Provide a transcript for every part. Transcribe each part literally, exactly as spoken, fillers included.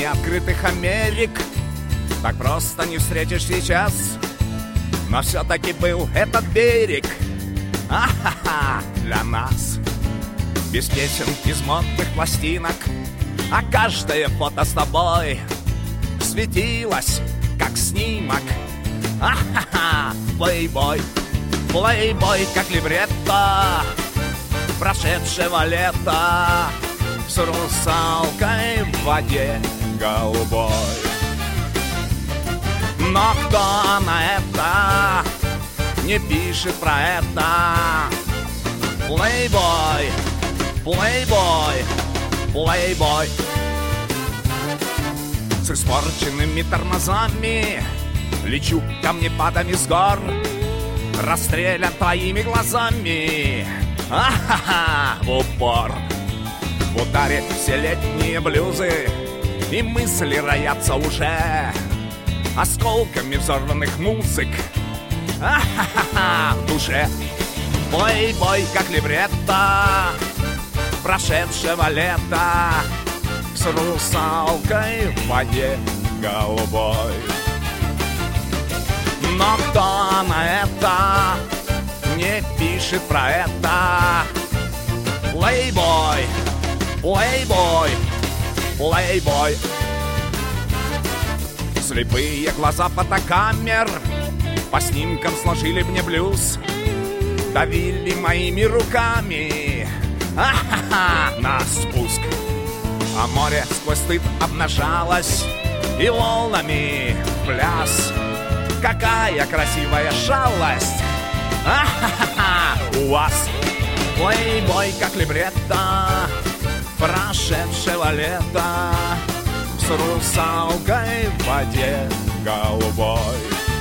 неоткрытых Америк так просто не встретишь сейчас. Но все-таки был этот берег, а-ха-ха, для нас. Без песен, без модных пластинок, а каждое фото с тобой светилось, как снимок. А-ха-ха, плейбой, плейбой, как либретто прошедшего лета с русалкой в воде голубой. Но кто на это не пишет про это? Плейбой, плейбой, плейбой. С испорченными тормозами лечу камнепадами с гор, расстрелян твоими глазами, а-ха-ха, в упор. В ударе все летние блюзы, и мысли роятся уже осколками взорванных музык, а-ха-ха, в душе. Плейбой, как либретто прошедшего лета с русалкой в воде голубой. Но кто на это не пишет про это? Плейбой, плейбой, плейбой. Слепые глаза фотокамер по снимкам сложили мне блюз, давили моими руками, а-ха-ха, на спуск. А море сквозь стыд обнажалось и волнами в пляс. Какая красивая шалость, а-ха-ха, у вас. Плейбой, как либретто прошедшего лета с русалкой в воде голубой.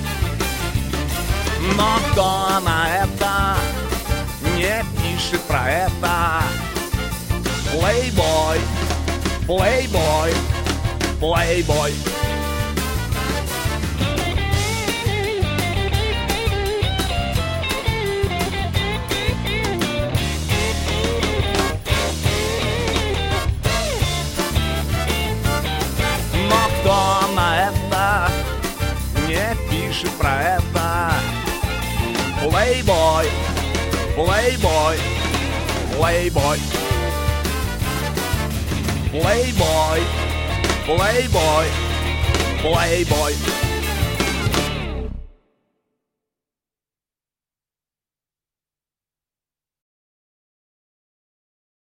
Но кто на это не пишет про это? Плейбой, плейбой, плейбой. Но кто на это не пишет про это? Плейбой, плейбой, плейбой. Плейбой, плейбой, плейбой.